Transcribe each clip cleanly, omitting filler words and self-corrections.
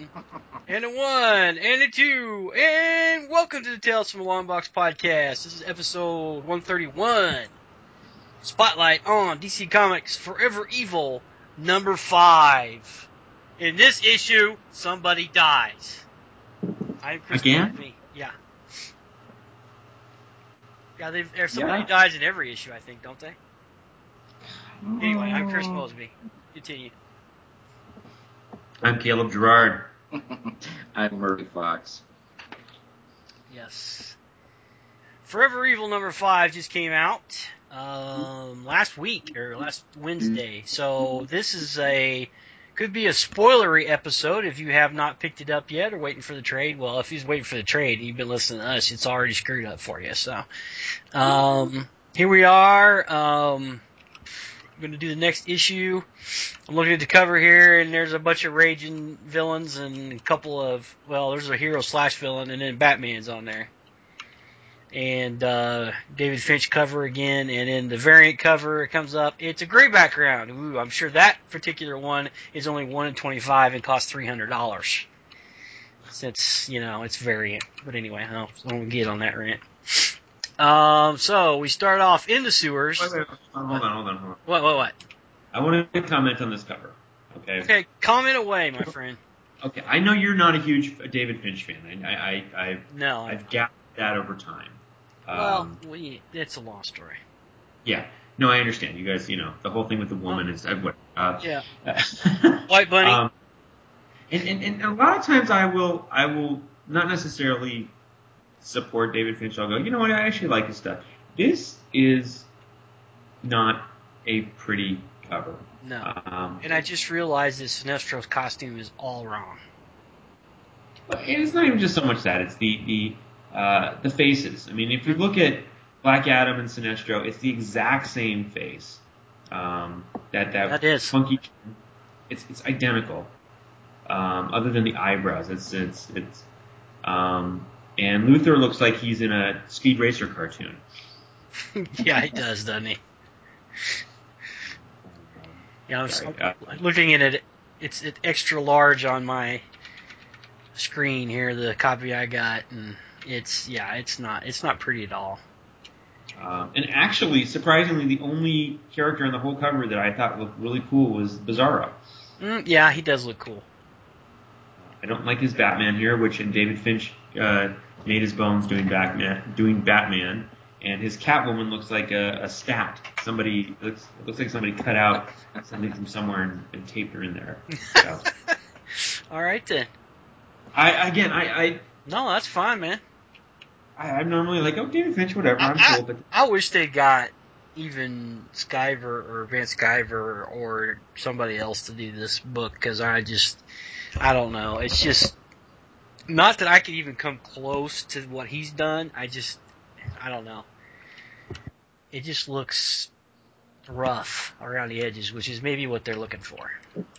And a 1, and a 2, and welcome to the Tales from a Long Box podcast. This is episode 131. Spotlight on DC Comics Forever Evil, number 5. In this issue, somebody dies. I'm Chris Again? Mosby. Yeah. Yeah, somebody dies in every issue, I think, don't they? Anyway, I'm Chris Mosby. Continue. I'm Caleb Gerard. I'm Murray Fox. Yes. Forever Evil number 5 just came out last week, or last Wednesday. So this is could be a spoilery episode if you have not picked it up yet or waiting for the trade. Well, if you're waiting for the trade, you've been listening to us, it's already screwed up for you. So here we are. I'm going to do the next issue. I'm looking at the cover here, and there's a bunch of raging villains and a couple of, well, there's a hero / villain, and then Batman's on there. And David Finch cover again, and then the variant cover, it comes up. It's a gray background. Ooh, I'm sure that particular one is only 1 in 25 and costs $300. Since, it's variant. But anyway, I don't get on that rant. So we start off in the sewers. Wait, hold on. What? I want to comment on this cover. Okay. Okay, comment away, my friend. Okay, I know you're not a huge David Finch fan. I've gathered that over time. It's a long story. Yeah. No, I understand. You guys, the whole thing with the woman is what. Yeah. White Bunny. And a lot of times I will not necessarily support David Finch. I'll go, you know what? I actually like his stuff. This is not a pretty cover. No. And I just realized that Sinestro's costume is all wrong. It's not even just so much that. It's the faces. I mean, if you look at Black Adam and Sinestro, it's the exact same face. That is funky. It's identical. Other than the eyebrows, and Luthor looks like he's in a Speed Racer cartoon. Yeah, he does, doesn't he? Yeah, I'm looking at it. It's extra large on my screen here, the copy I got, and it's not pretty at all. And actually, surprisingly, the only character in the whole cover that I thought looked really cool was Bizarro. Yeah, he does look cool. I don't like his Batman here, which in David Finch made his bones doing Batman, and his Catwoman looks like a stat. Looks like somebody cut out something from somewhere and taped her in there. So. All right then. No, that's fine, man. I'm normally like, David Finch, whatever. I'm cool, but I wish they got even Skyver or Vance Skyver or somebody else to do this book, because I don't know. It's just not that I could even come close to what he's done. I don't know. It just looks rough around the edges, which is maybe what they're looking for.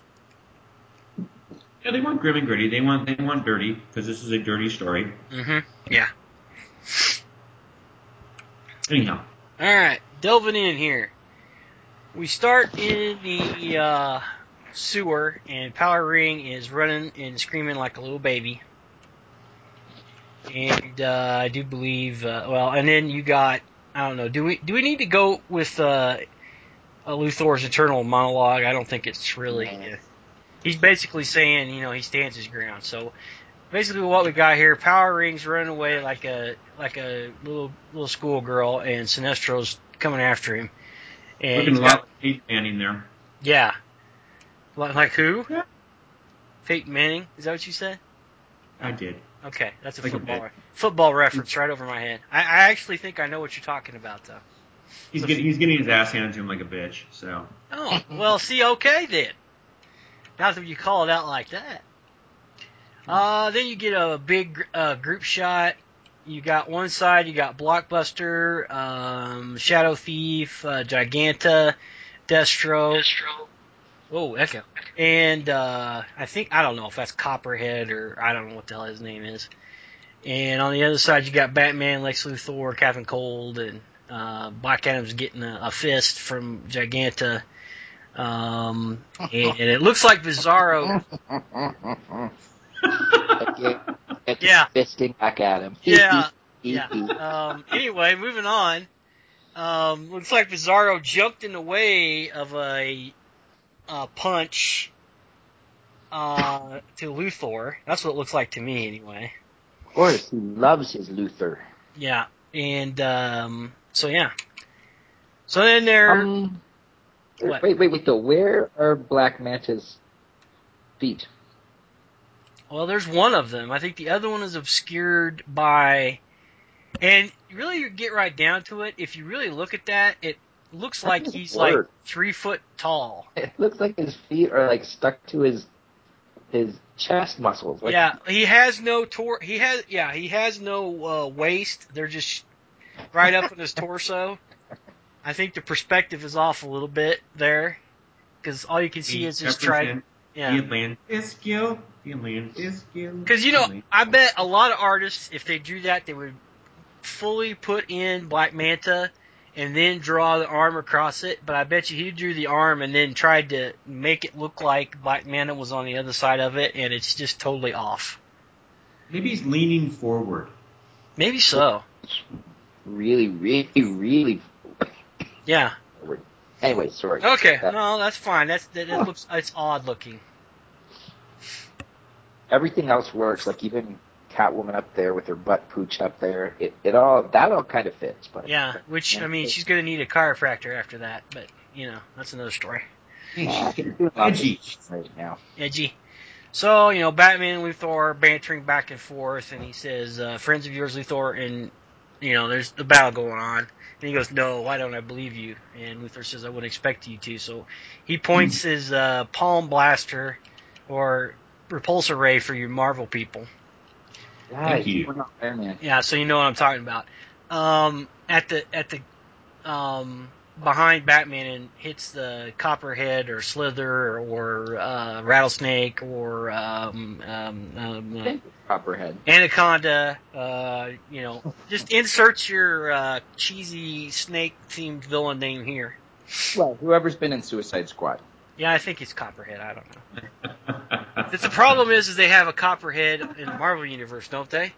Yeah, they want grim and gritty. They want dirty, because this is a dirty story. Mm-hmm. Yeah. Anyhow. All right, delving in here. We start in the sewer, and Power Ring is running and screaming like a little baby. And I do believe, and then you got, I don't know, do we need to go with Luthor's internal monologue? I don't think it's really. He's basically saying, he stands his ground. So basically, what we got here: Power Ring's running away like a little schoolgirl, and Sinestro's coming after him. And looking a lot like Peyton Manning there. Yeah. Like who? Yeah. Peyton Manning? Is that what you said? I did. Okay, that's a football reference right over my head. I actually think I know what you're talking about, though. He's getting his ass handed to him like a bitch. So. Oh, well, see, okay then. Not that you call it out like that. Then you get a big group shot. You got one side, you got Blockbuster, Shadow Thief, Giganta, Destro. Whoa, Echo. And I don't know if that's Copperhead or I don't know what the hell his name is. And on the other side, you got Batman, Lex Luthor, Captain Cold, and Black Adam's getting a fist from Giganta. And it looks like Bizarro. Yeah. fisting back at him. Yeah. Anyway, moving on. Looks like Bizarro jumped in the way of a punch to Luthor. That's what it looks like to me, anyway. Of course, he loves his Luthor. Yeah, and so yeah. So then there. What? Wait, though. Where are Black Manta's feet? Well, there's one of them. I think the other one is obscured by. And really, you get right down to it. If you really look at that, it looks like he's like 3 foot tall. It looks like his feet are like stuck to his chest muscles. Like, yeah, he has no He has no waist. They're just right up in his torso. I think the perspective is off a little bit there, because all you can see is his trident. Yeah. The Atlantis Guild. Because I bet a lot of artists, if they drew that, they would fully put in Black Manta and then draw the arm across it. But I bet you he drew the arm and then tried to make it look like Black Manta was on the other side of it, and it's just totally off. Maybe he's leaning forward. Maybe so. Really, really, really. Yeah. Anyway, sorry. Okay, no, that's fine. It's odd looking. Everything else works. Like even Catwoman up there with her butt pooch up there. That all kind of fits. But yeah, which I mean, she's gonna need a chiropractor after that. But that's another story. Edgy right now. Edgy. So Batman and Luthor are bantering back and forth, and he says, "Friends of yours, Luthor," and there's a battle going on. And he goes, "No, why don't I believe you?" And Luthor says, "I wouldn't expect you to." So he points his palm blaster or repulsor ray for you Marvel people. Thank you. Yeah, so you know what I'm talking about. At the behind Batman and hits the Copperhead or Slither or Rattlesnake or Copperhead. Anaconda. Just insert your cheesy snake-themed villain name here. Well, whoever's been in Suicide Squad. Yeah, I think it's Copperhead. I don't know. The problem is they have a Copperhead in the Marvel Universe, don't they?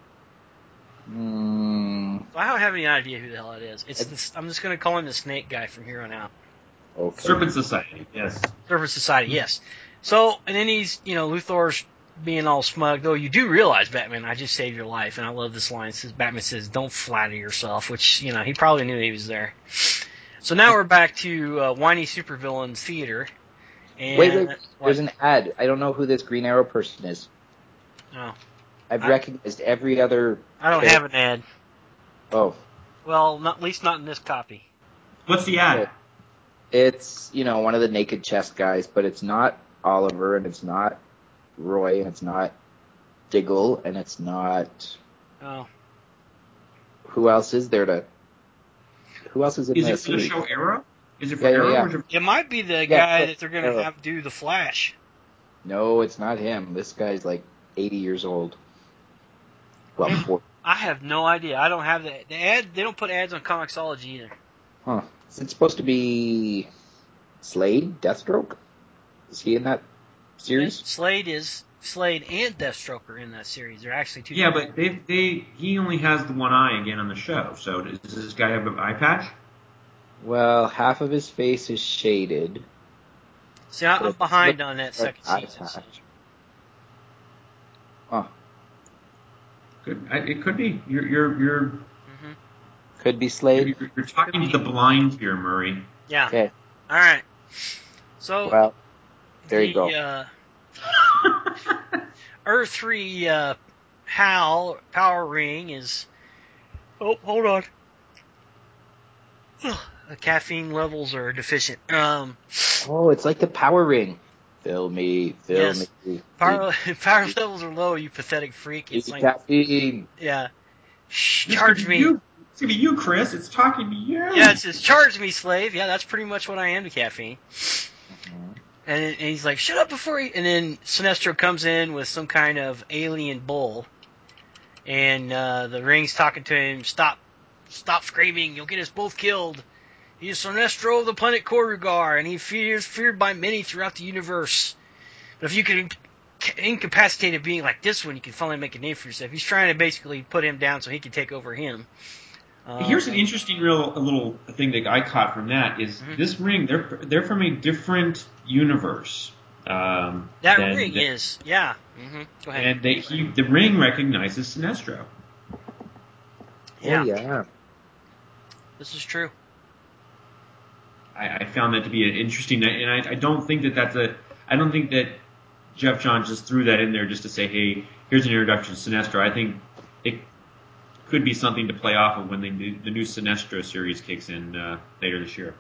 I don't have any idea who the hell it is. I'm just going to call him the Snake Guy from here on out. Okay. Serpent Society, yes. Serpent Society, yes. So, and then he's, Luthor's being all smug, though you do realize, Batman, I just saved your life, and I love this line. Batman says, "Don't flatter yourself," which, he probably knew he was there. So now we're back to Whiny Supervillains Theater. And wait. There's an ad. I don't know who this Green Arrow person is. Oh. I've recognized every other... I don't have an ad. Oh. Well, at least not in this copy. What's the ad? It's, one of the naked chest guys, but it's not Oliver, and it's not Roy, and it's not Diggle, and it's not... Oh. Who else is there to... Who else is in this? Is it for the show Arrow? Is it for Arrow? Yeah. It might be the guy that they're going to have do the Flash. No, it's not him. This guy's like 80 years old. Well, 40. I have no idea. I don't have the ad. They don't put ads on Comixology either. Huh. Is it supposed to be Slade, Deathstroke? Is he in that series? Slade and Deathstroke are in that series. They're actually two. Yeah, but he only has the one eye again on the show. So does this guy have an eye patch? Well, half of his face is shaded. See, I'm behind on that second season. Huh. Good. It could be. You're Could be Slade. You're talking to the blind here, Murray. Yeah. Okay. All right. So. Well, there you go. Earth 3 HAL power ring is. Oh, hold on. The caffeine levels are deficient. Oh, it's like the power ring. Fill me. Power levels are low, you pathetic freak. It's like caffeine. Yeah. Charge me. It's gonna be you, Chris. It's talking to you. Yeah, it says charge me, slave. Yeah, that's pretty much what I am to caffeine. And he's like, shut up before he... And then Sinestro comes in with some kind of alien bull. And the ring's talking to him, stop screaming, you'll get us both killed. He is Sinestro of the planet Korugar, and he is feared by many throughout the universe. But if you can incapacitated being like this one, you can finally make a name for yourself. He's trying to basically put him down so he can take over him. Here's an interesting little thing that I caught from that is this ring. They're from a different universe. Ring is, yeah. Go ahead. And the ring recognizes Sinestro. Yeah. Oh, yeah. This is true. I found that to be an interesting, and I don't think I don't think that Jeff Johns just threw that in there just to say, hey, here's an introduction to Sinestro. I think it could be something to play off of when the new Sinestro series kicks in later this year.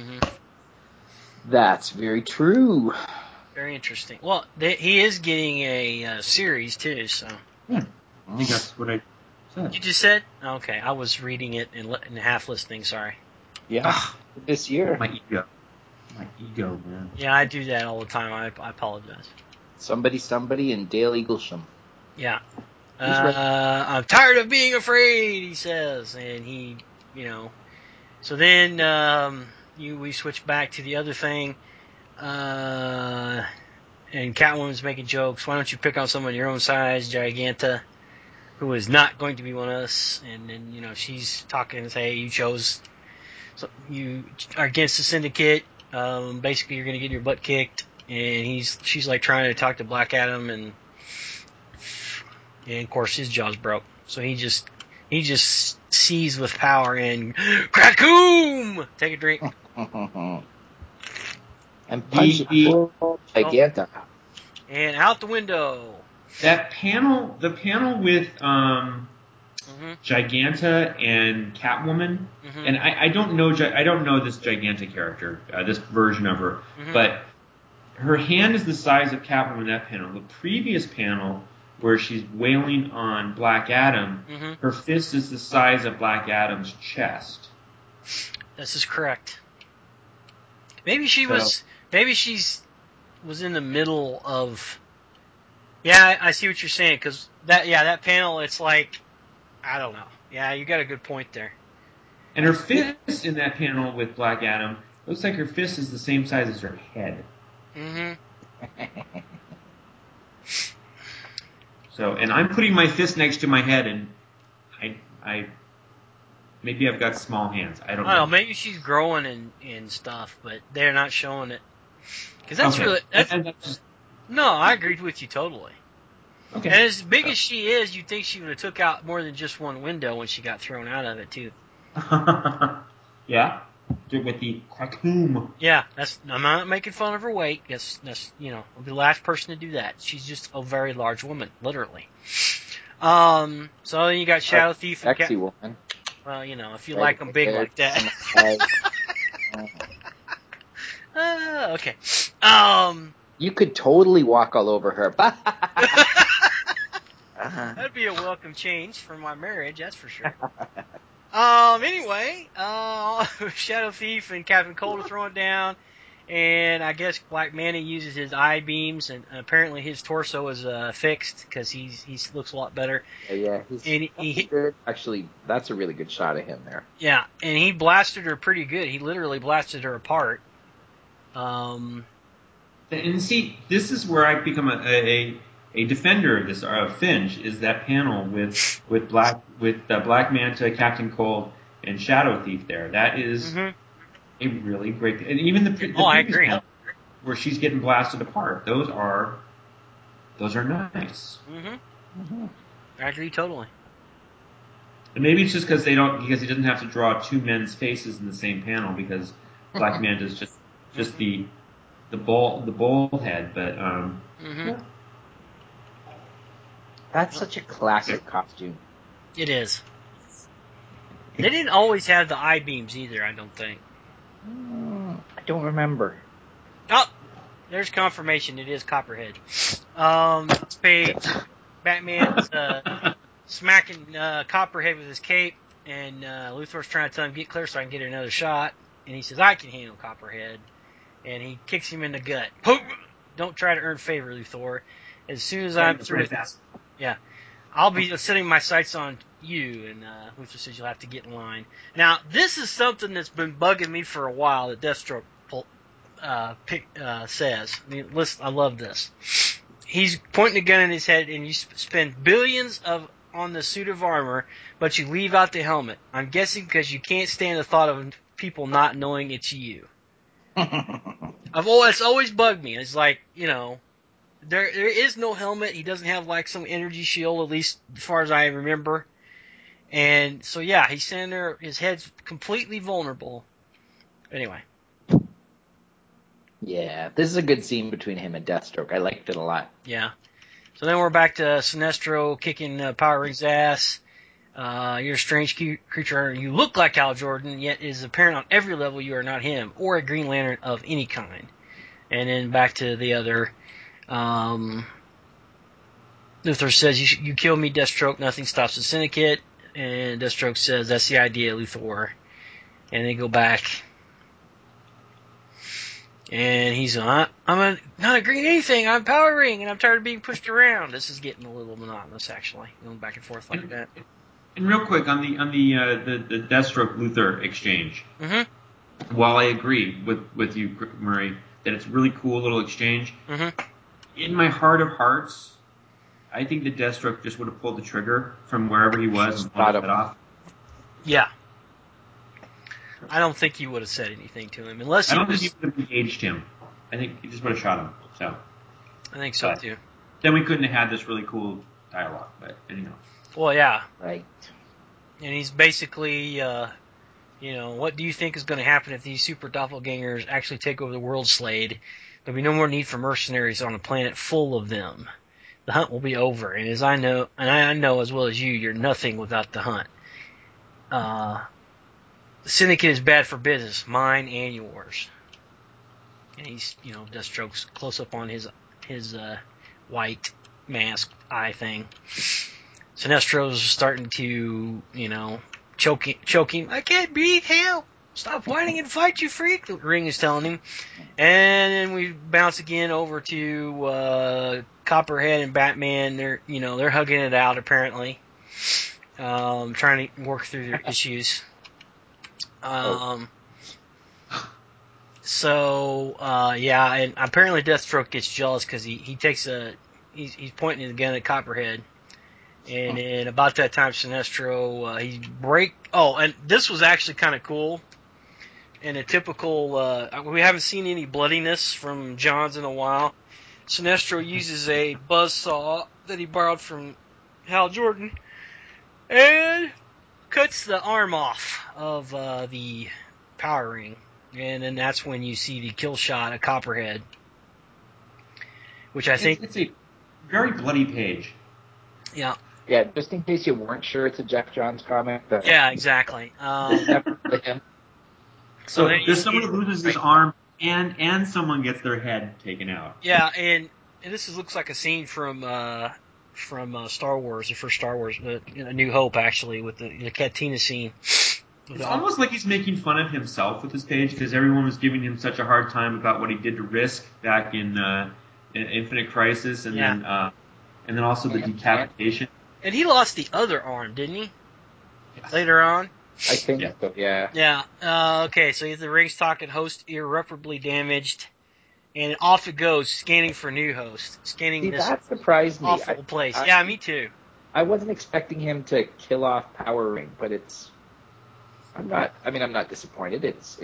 That's very true. Very interesting. Well, he is getting a series too, so. Yeah, I think that's what I said. You just said? Okay, I was reading it and half listening. Sorry. Yeah, this year. My ego, man. Yeah, I do that all the time. I apologize. Somebody, and Dale Eaglesham. Yeah. Right. I'm tired of being afraid, he says, and he, So then we switch back to the other thing, and Catwoman's making jokes. Why don't you pick on someone your own size, Giganta, who is not going to be one of us? And then she's talking and say you are against the Syndicate. Basically, you're going to get your butt kicked. And she's like trying to talk to Black Adam, and of course his jaw's broke. So he just seized with power and crack-oom! Take a drink. And punch Giganta. And out the window. The panel with Giganta and Catwoman, and I don't know this Giganta character, this version of her, but her hand is the size of Catwoman. That panel, the previous panel where she's wailing on Black Adam, her fist is the size of Black Adam's chest. This is correct. Maybe she was in the middle of. Yeah, I see what you're saying, because that panel, it's like, I don't know. Yeah, you got a good point there. And her fist in that panel with Black Adam looks like her fist is the same size as her head. So, and I'm putting my fist next to my head, and I maybe I've got small hands. I don't know. Maybe she's growing and stuff, but they're not showing it. Because that's really. No, I agreed with you totally. Okay. And as big as she is, you'd think she would have took out more than just one window when she got thrown out of it, too. Yeah? With the crack-oom. Yeah, I'm not making fun of her weight. That's I'll be the last person to do that. She's just a very large woman, literally. So then you got Shadow Thief and Sexy woman. Well, if you like them big like that. Okay. You could totally walk all over her. That'd be a welcome change for my marriage, that's for sure. Anyway, Shadow Thief and Captain Cold are thrown down, and I guess Black Manta uses his eye beams, and apparently his torso is fixed because he looks a lot better. Yeah, he's good. Actually, that's a really good shot of him there. Yeah, and he blasted her pretty good. He literally blasted her apart. And see, this is where I become a defender of this Finch, is that panel with Black Manta, Captain Cold, and Shadow Thief there. That is a really great, and even the I agree. panel where she's getting blasted apart. Those are nice. I agree totally. And maybe it's just because he doesn't have to draw two men's faces in the same panel, because Black Manta is just the bull head, but yeah. That's such a classic costume. It is. They didn't always have the eye beams either, I don't think. I don't remember. Oh, there's confirmation. It is Copperhead. This page, Batman's smacking Copperhead with his cape, and Luthor's trying to tell him, get clear so I can get another shot. And he says, I can handle Copperhead. And he kicks him in the gut. Don't try to earn favor, Luthor. As soon as I'm through, I'll be setting my sights on you. And Luthor says you'll have to get in line. Now, this is something that's been bugging me for a while that Deathstroke says. I mean, listen, I love this. he's pointing a gun in his head, and you spend billions on the suit of armor, but you leave out the helmet. I'm guessing because you can't stand the thought of people not knowing it's you. It's always bugged me. It's like, there is no helmet. He doesn't have like some energy shield, at least as far as I remember. And so yeah, he's standing there. His head's completely vulnerable. Anyway. Yeah, this is a good scene between him and Deathstroke. I liked it a lot. Yeah. So then we're back to Sinestro kicking Power Ring's ass. You're a strange creature. You look like Hal Jordan, yet it is apparent on every level you are not him, or a Green Lantern of any kind. And then back to the other. Luthor says, you kill me, Deathstroke, nothing stops the Syndicate. And Deathstroke says, that's the idea, Luthor. And they go back. And he's not agreeing to anything. I'm Power Ring, and I'm tired of being pushed around. This is getting a little monotonous, actually, going back and forth like that. And real quick on the Deathstroke Luthor exchange. Mm-hmm. While I agree with you, Murray, that it's a really cool little exchange, in my heart of hearts, I think that Deathstroke just would have pulled the trigger from wherever he was and pulled it off. Yeah. I don't think he would have said anything to him unless I don't think he would have engaged him. I think he just would have shot him. So I think so too. Then we couldn't have had this really cool dialogue. But anyhow. Well, yeah. Right. And he's basically, what do you think is going to happen if these super doppelgangers actually take over the world, Slade? There'll be no more need for mercenaries on a planet full of them. The hunt will be over, and I know as well as you're nothing without the hunt. The Syndicate is bad for business, mine and yours. And he's, Deathstroke's close up on his white mask eye thing. Sinestro's starting to, choke him. I can't breathe, help! Stop whining and fight, you freak! The Ring is telling him. And then we bounce again over to Copperhead and Batman. They're hugging it out apparently, trying to work through their issues. And apparently Deathstroke gets jealous because he takes he's pointing his gun at Copperhead. And then about that time, Sinestro, and this was actually kind of cool. And a typical, we haven't seen any bloodiness from Johns in a while. Sinestro uses a buzzsaw that he borrowed from Hal Jordan and cuts the arm off of the Power Ring. And then that's when you see the kill shot of Copperhead. Which I think... It's a very bloody page. Yeah. Yeah, just in case you weren't sure it's a Jeff Johns comic. Yeah, exactly. So there's someone who loses his arm and someone gets their head taken out. Yeah, and this looks like a scene from Star Wars, the first Star Wars, A New Hope, actually, with the Cantina scene. It's almost like he's making fun of himself with this page because everyone was giving him such a hard time about what he did to Risk back in Infinite Crisis, and then also the decapitation. And he lost the other arm, didn't he? Yes. Later on. I think so. Yeah. Yeah. Okay. So the Ring's talking. Host irreparably damaged, and off it goes, scanning for new host. Scanning this that surprised me. Awful place. Yeah, me too. I wasn't expecting him to kill off Power Ring, but I'm not disappointed. It's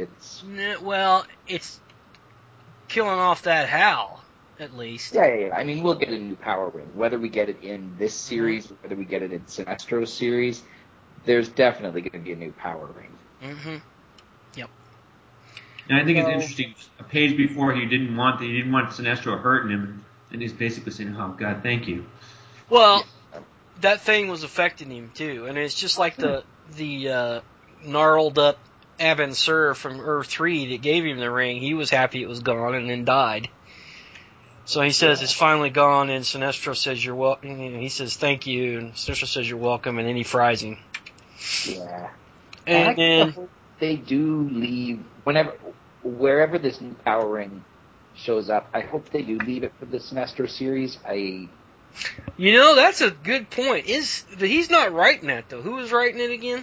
killing off that Hal, at least. Yeah. I mean, we'll get a new Power Ring. Whether we get it in this series, whether we get it in Sinestro's series, there's definitely going to be a new Power Ring. Mm-hmm. Yep. And I think it's interesting. A page before he didn't want Sinestro hurting him, and he's basically saying, "Oh God, thank you." Well, that thing was affecting him too, and it's just like the gnarled up Abin Sur from Earth 3 that gave him the ring. He was happy it was gone and then died. So he says it's finally gone, and Sinestro says you're welcome. He says thank you, and Sinestro says you're welcome, and then he fries him. Yeah. And then hope they do leave wherever this new Power Ring shows up. I hope they do leave it for the Sinestro series. That's a good point. He's not writing that though? Who was writing it again?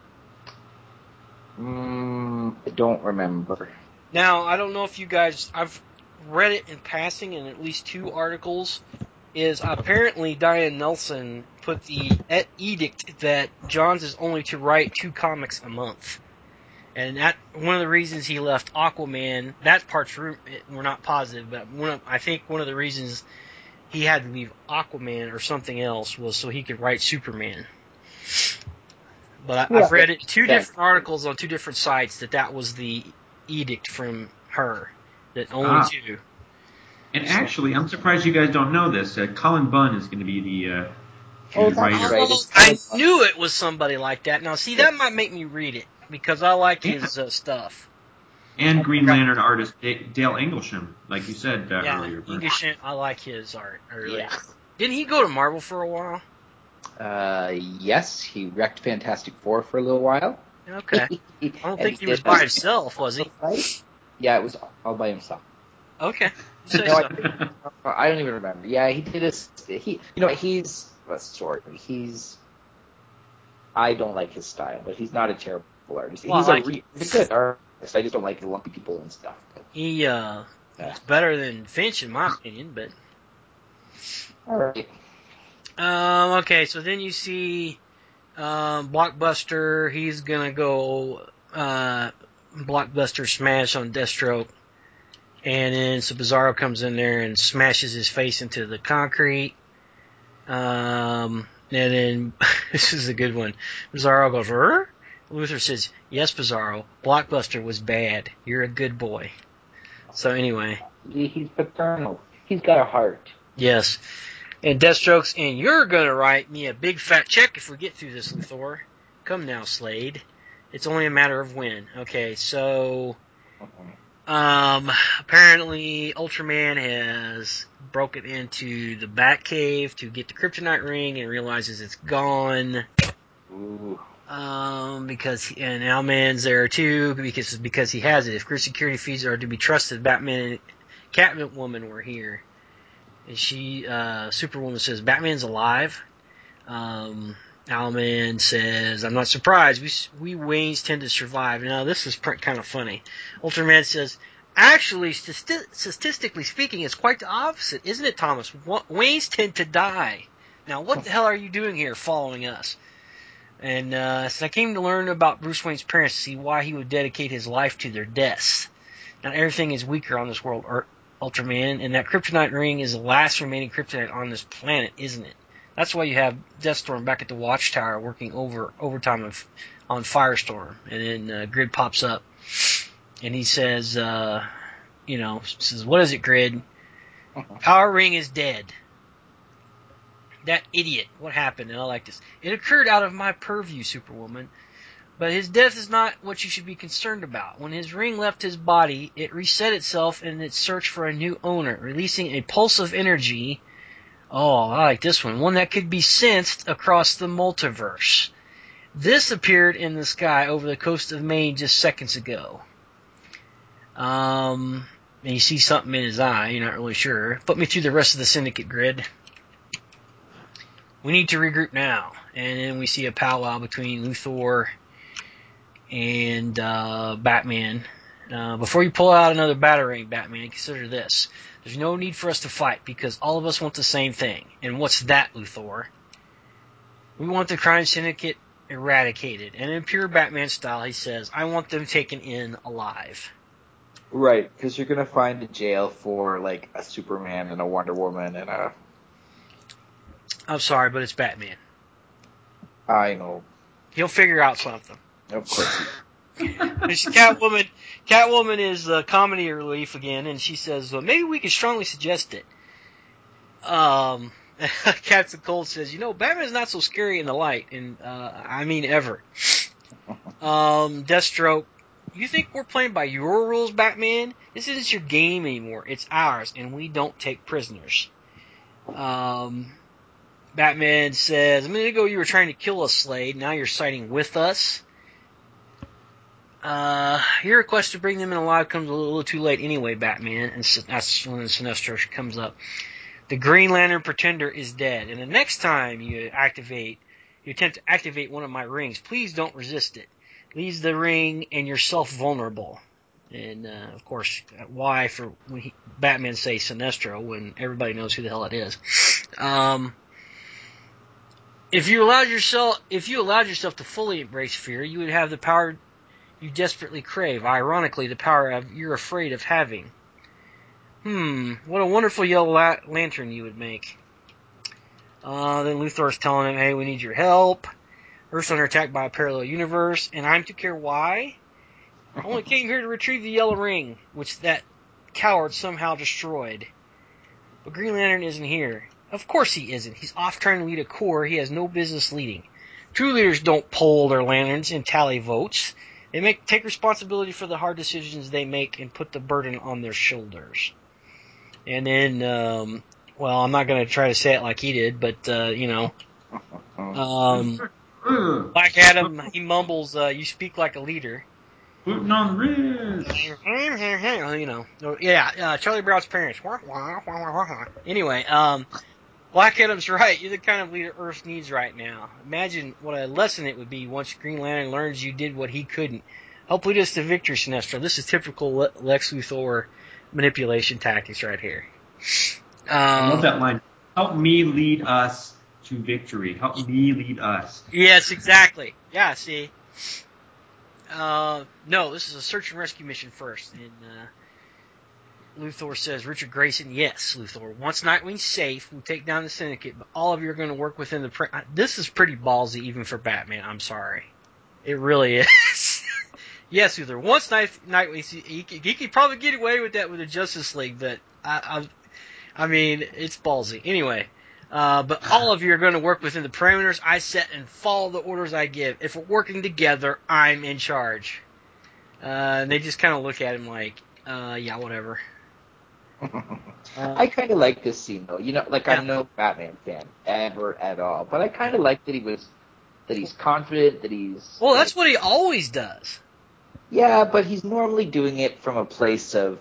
I don't remember. Now I don't know if you guys. I've read it in passing in at least 2 articles is apparently Diane Nelson put the edict that Johns is only to write 2 comics a month. And that one of the reasons he left Aquaman, that part's we're not positive, but I think one of the reasons he had to leave Aquaman or something else was so he could write Superman. But I've read it 2 different articles on 2 different sites that was the edict from her, that only 2. And actually, I'm surprised you guys don't know this. Colin Bunn is going to be the writer. Right. I knew it was somebody like that. Now, see, that might make me read it, because I like his stuff. And Green Lantern artist Dale Englisham, like you said earlier. Englisham, I like his art earlier. Yeah. Didn't he go to Marvel for a while? Yes, he wrecked Fantastic Four for a little while. Okay. I don't think he was by himself, was he? Yeah, it was all by himself. Okay. I don't even remember. Yeah, he did his. He's a sort. I don't like his style, but he's not a terrible artist. Well, he's a good artist. I just don't like the lumpy people and stuff. He's better than Finch, in my opinion, but. All right. Okay, so then you see Blockbuster. He's gonna go Blockbuster smash on Deathstroke, and then so Bizarro comes in there and smashes his face into the concrete. And then this is a good one. Bizarro goes, "Rrr?" Luthor says, "Yes, Bizarro. Blockbuster was bad. You're a good boy." So anyway, He's paternal. He's got a heart. Yes. And Deathstrokes, and you're going to write me a big fat check if we get through this, Luthor. Come now, Slade. It's only a matter of when. Okay, so apparently Ultraman has broken into the Batcave to get the Kryptonite ring and realizes it's gone. Ooh. And Owlman's there too because he has it. If grid security feeds are to be trusted, Batman and Catwoman were here. And Superwoman says, Batman's alive. Owlman says, I'm not surprised. We Waynes tend to survive. Now, this is kind of funny. Ultraman says, actually, statistically speaking, it's quite the opposite, isn't it, Thomas? Waynes tend to die. Now, what the hell are you doing here following us? And so I came to learn about Bruce Wayne's parents to see why he would dedicate his life to their deaths. Now, everything is weaker on this world, Ultraman, and that Kryptonite ring is the last remaining Kryptonite on this planet, isn't it? That's why you have Deathstorm back at the Watchtower working overtime on Firestorm, and then Grid pops up, and he says, what is it, Grid? Power Ring is dead. That idiot, what happened? And I like this. It occurred out of my purview, Superwoman. But his death is not what you should be concerned about. When his ring left his body, it reset itself in its search for a new owner, releasing a pulse of energy. Oh, I like this one that could be sensed across the multiverse. This appeared in the sky over the coast of Maine just seconds ago. And you see something in his eye, you're not really sure. Put me through the rest of the Syndicate, Grid. We need to regroup now. And then we see a powwow between Luthor and Batman. Before you pull out another Batarang, Batman, consider this. There's no need for us to fight because all of us want the same thing. And what's that, Luthor? We want the crime syndicate eradicated. And in pure Batman style, he says, I want them taken in alive. Right, because you're going to find a jail for, like, a Superman and a Wonder Woman and a... I'm sorry, but it's Batman. I know. He'll figure out something. Of course. Catwoman is comedy relief again, and she says, well, maybe we could strongly suggest it. Captain Cold says, Batman's not so scary in the light, and I mean ever. Deathstroke, you think we're playing by your rules, Batman? This isn't your game anymore. It's ours, and we don't take prisoners. Batman says, a minute ago you were trying to kill us, Slade. Now you're siding with us. Your request to bring them in alive comes a little too late anyway, Batman. And that's when Sinestro comes up. The Green Lantern Pretender is dead. And the next time you attempt to activate one of my rings, please don't resist it. Leaves the ring and yourself vulnerable. And, of course, why for when Batman says Sinestro when everybody knows who the hell it is. If you allowed yourself to fully embrace fear, you would have the power you desperately crave. Ironically, the power you're afraid of having. What a wonderful yellow lantern you would make. Then Luthor's telling him, hey, we need your help. Earth's under attack by a parallel universe, and I'm to care why? I only came here to retrieve the yellow ring, which that coward somehow destroyed. But Green Lantern isn't here. Of course he isn't. He's off trying to lead a corps he has no business leading. True leaders don't poll their lanterns and tally votes. They take responsibility for the hard decisions they make and put the burden on their shoulders. And then, I'm not going to try to say it like he did, but, Black Adam, he mumbles, you speak like a leader. Putting on the wrist. Charlie Brown's parents. Anyway, Black Adam's right. You're the kind of leader Earth needs right now. Imagine what a lesson it would be once Green Lantern learns you did what he couldn't. Help lead us to victory, Sinestro. This is typical Lex Luthor manipulation tactics right here. I love that line. Help me lead us to victory. Help me lead us. Yes, exactly. Yeah, see. No, this is a search and rescue mission first. And Luthor says, Richard Grayson, yes, Luthor. Once Nightwing's safe, we'll take down the Syndicate, but all of you are going to work within the... This is pretty ballsy even for Batman. I'm sorry. It really is. Yes, Luthor. Once Nightwing... He could probably get away with that with the Justice League, but I mean, it's ballsy. Anyway... but all of you are going to work within the parameters I set and follow the orders I give. If we're working together, I'm in charge. And they just kind of look at him like, yeah, whatever. I kind of like this scene, though. I'm no Batman fan, ever at all. But I kind of like that he's confident, that he's... Well, that's what he always does. Yeah, but he's normally doing it from a place of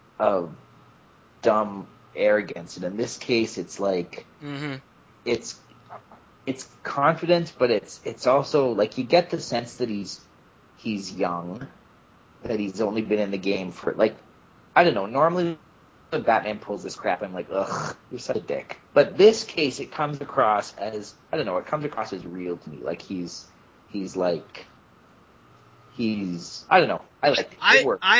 dumb arrogance, and in this case, it's like it's confident, but it's also like you get the sense that he's young, that he's only been in the game for I don't know. Normally, when Batman pulls this crap, I'm like, ugh, you're such a dick. But this case, it comes across as it comes across as real to me. Like he's I don't know. I like it. It works.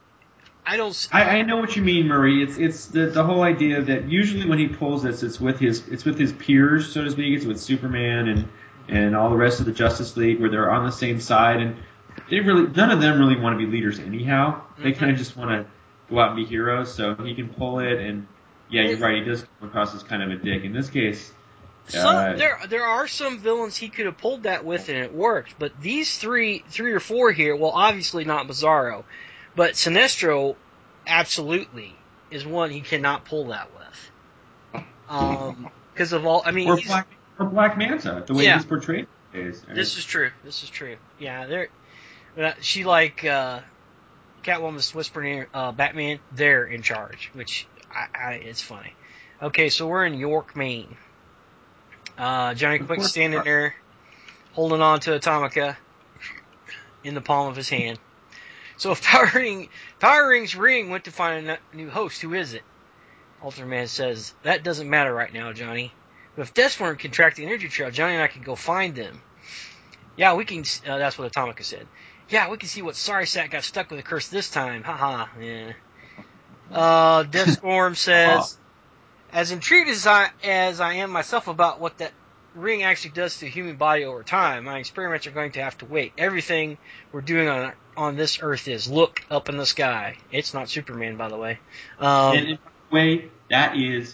I know what you mean, Murray. It's the whole idea that usually when he pulls this, it's with his peers, so to speak. It's with Superman and all the rest of the Justice League, where they're on the same side, and none of them really want to be leaders anyhow. They kind of just want to go out and be heroes. So he can pull it, and yeah, you're right. He does come across as kind of a dick in this case. There are some villains he could have pulled that with, and it worked. But these three or four here, well, obviously not Bizarro. But Sinestro, absolutely, is one he cannot pull that with. Because of all, I mean, or Black Manta, the way he's portrayed. This is true. Yeah, she like Catwoman's whispering, Batman. They're in charge, which it's funny. Okay, so we're in York, Maine. Johnny Quick standing there, holding on to Atomica in the palm of his hand. So if Power Ring's ring went to find a new host, who is it? Ultraman says, that doesn't matter right now, Johnny. But if Deathworm can track the energy trail, Johnny and I can go find them. Yeah, we can, that's what Atomica said. Yeah, we can see what Sorry Sack got stuck with a curse this time. Haha, yeah. Deathstorm says, as intrigued as I am myself about what that ring actually does to the human body over time, my experiments are going to have to wait. Everything we're doing on this Earth is look up in the sky. It's not Superman, by the way. And by the way, that is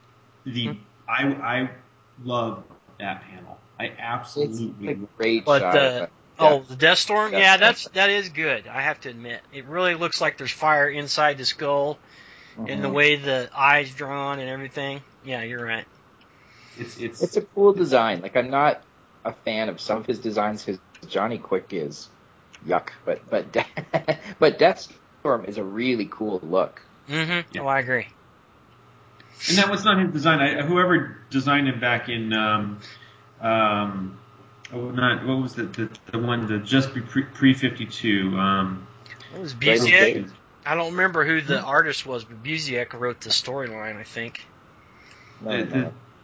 I love that panel. I absolutely it's a great but, shot. The Deathstorm? Yeah, that is good. I have to admit, it really looks like there's fire inside the skull, and the way the eyes drawn and everything. Yeah, you're right. It's a cool design. Like, I'm not a fan of some of his designs because Johnny Quick is yuck, but Deathstorm is a really cool look. Mm-hmm. Yeah. Oh, I agree. And that was not his design. Whoever designed him back in what was the one that just pre-52? It was Busiek. I don't remember who the artist was, but Busiek wrote the storyline, I think. The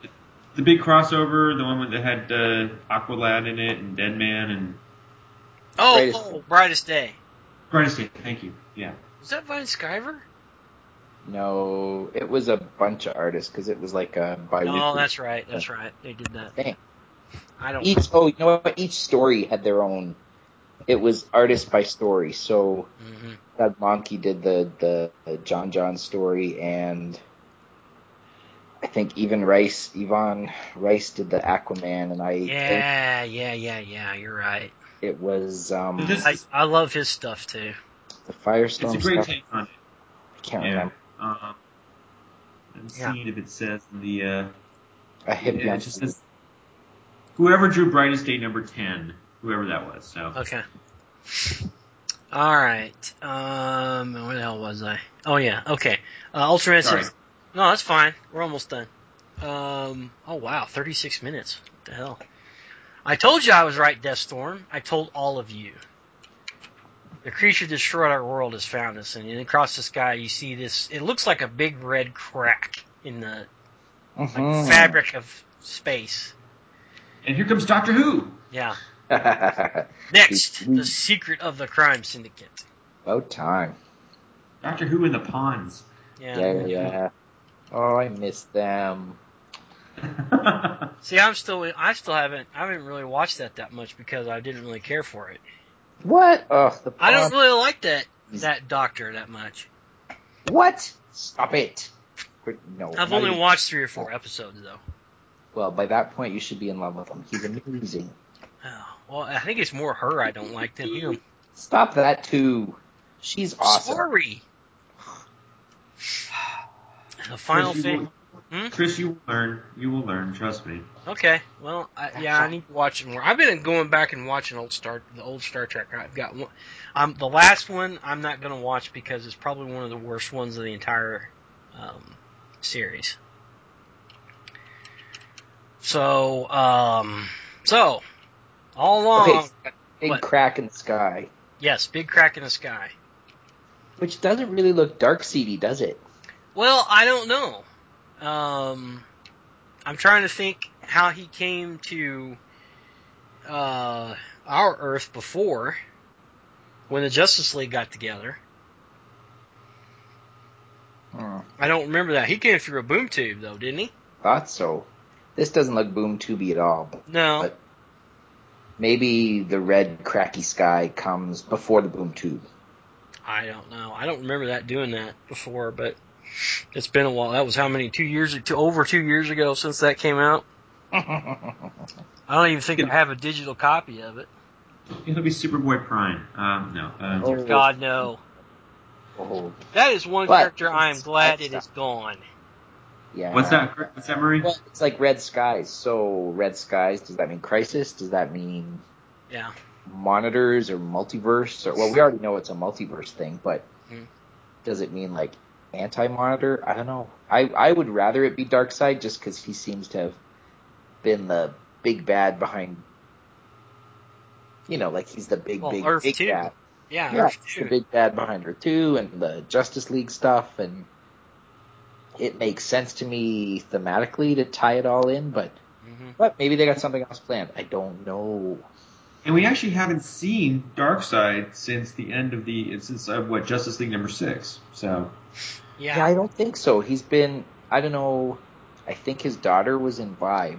the big crossover, the one that had Aqualad in it and Deadman and Brightest Day. Brightest Day. Thank you. Yeah. Was that Vine Skyver? No, it was a bunch of artists because it was like a bi-weekly. Oh, that's right. That's right. They did that. Dang. I don't. You know what? Each story had their own. It was artist by story. So Doug Monkey did the John story, and I think Yvonne Rice did the Aquaman, and Yeah. You're right. it was I love his stuff too. the Firestorm. It's a great stuff. take on it. I can't remember. I'm seeing if it says in the. It just says whoever drew Brightest Day number 10, whoever that was. So. Okay. All right. Where the hell was I? Oh yeah. Okay. Ultraman. Sorry. No, that's fine. We're almost done. Oh wow, 36 minutes. What the hell? I told you I was right, Deathstorm. I told all of you. The creature destroyed our world has found us, and across the sky you see this. It looks like a big red crack in the fabric of space. And here comes Doctor Who. Yeah. Next, the secret of the crime syndicate. About time. Doctor Who in the ponds. Yeah. Oh, I miss them. See, I haven't really watched that much because I didn't really care for it. What? Oh, I don't really like that Doctor that much. What? Stop it. No. I've only watched 3 or 4 episodes though. Well, by that point, you should be in love with him. He's amazing. Oh, well, I think it's more her I don't like than him. Stop that too. She's awesome. Sorry. The final thing. Chris, you will learn. You will learn. Trust me. Okay. Well, I need to watch it more. I've been going back and watching the old Star Trek. I've got one. The last one I'm not going to watch because it's probably one of the worst ones of the entire series. So all along. Okay, big crack in the sky. Yes, big crack in the sky. Which doesn't really look Darkseedy, does it? Well, I don't know. I'm trying to think how he came to our Earth before, when the Justice League got together. I don't remember that. He came through a boom tube, though, didn't he? Thought so. This doesn't look boom tubey at all. No. But maybe the red cracky sky comes before the boom tube. I don't know. I don't remember doing that before, but it's been a while. That was how many? Over 2 years ago since that came out. I don't even think I have a digital copy of it. It'll be Superboy Prime. No. God, no. Oh. That is one character I am glad it is gone. Yeah. What's that, Murray? Well, it's like red skies. So red skies, does that mean crisis? Does that mean monitors or multiverse? Well, we already know it's a multiverse thing, but does it mean like anti-monitor? I don't know. I would rather it be Darkseid just because he seems to have been the big bad behind, like he's the big Earth big 2. bad. Yeah, Yeah, Earth 2. the big bad behind Earth 2 and the Justice League stuff, and it makes sense to me thematically to tie it all in, but maybe they got something else planned. I don't know. And we actually haven't seen Darkseid since the end of Justice League number 6. So. Yeah, I don't think so. He's been, I don't know, I think his daughter was in Vibe.